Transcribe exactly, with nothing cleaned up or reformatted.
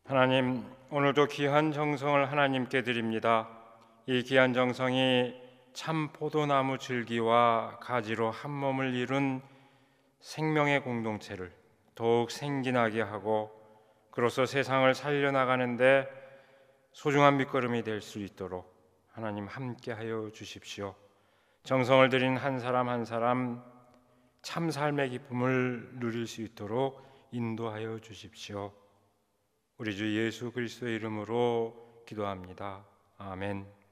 하나님, 오늘도 귀한 정성을 하나님께 드립니다. 이 귀한 정성이 참 포도나무 줄기와 가지로 한 몸을 이룬 생명의 공동체를 더욱 생기나게 하고 그로써 세상을 살려나가는데 소중한 밑거름이 될 수 있도록 하나님 함께하여 주십시오. 정성을 들인 한 사람 한 사람 참 삶의 기쁨을 누릴 수 있도록 인도하여 주십시오. 우리 주 예수 그리스도의 이름으로 기도합니다. 아멘.